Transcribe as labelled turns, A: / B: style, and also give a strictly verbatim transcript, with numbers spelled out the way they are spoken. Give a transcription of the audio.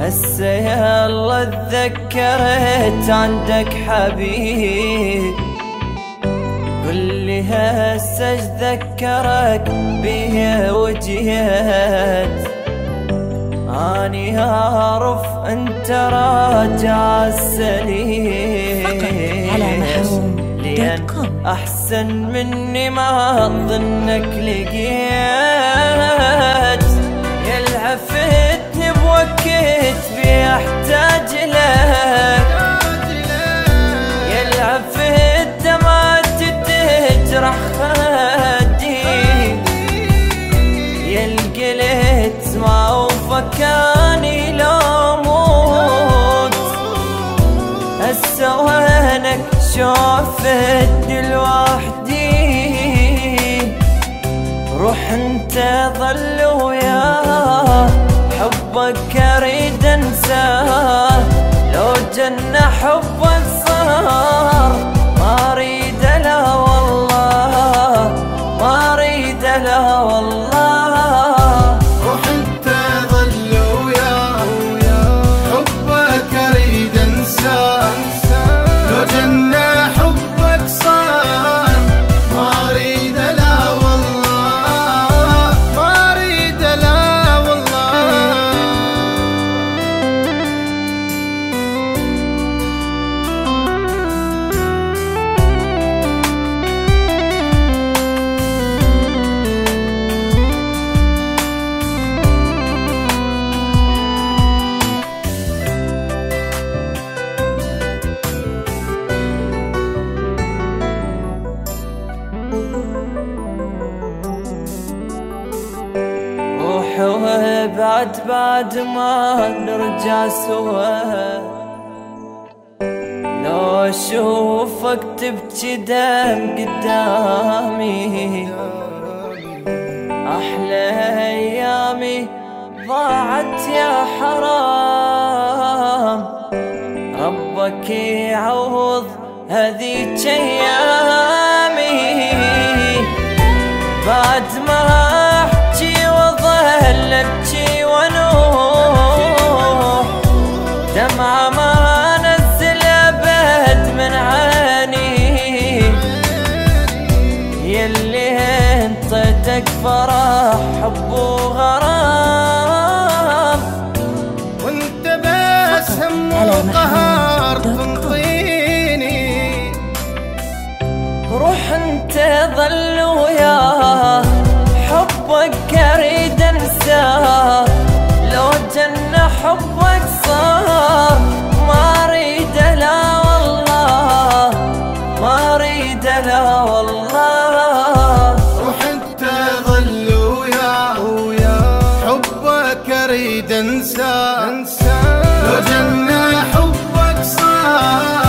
A: هسه يلا اتذكرت عندك حبيب، قل لي هسه ايش ذكرك بيه وجيت، اني اعرف انت راجع السليم
B: على محروم
A: لأن أحسن مني ما أظنك لقيت. يلعب فتني بوقت بيحتاج لك، يلعب في الدمعات تجرح خدي، يلقلت ما وفكاني لو موت، هسه وينك شوفتني لوحدي، روح انت ظل وياه، حبك اريد انساه، لو جنة حبك صار ما اريد لا والله، ما اريد لا والله،
C: روح انت ظل وياه، حبك اريد انساه، لو جنة حبك صار ما اريد لا والله، ما اريد لا والله.
A: وبعد بعد ما نرجع سوا، لو اشوفك تبكي دم قدامي، احلى ايامي ضاعت يا حرام، ربك يعوض هذيك ايامي، بعد ما احكي وظل ابكي ونوح، دمعة ما نزل ابد من عيني، يلي انطيتك فرح حب وغرام،
C: وانت بس هم وقهر تنطيني،
A: روح انت ظل وياه، حبك اريد انساه، لو جنة حبك صار ما اريد لا والله، ما اريد لا والله،
C: روح انت ظل وياه، حبك اريد انساه، لو جنة حبك صار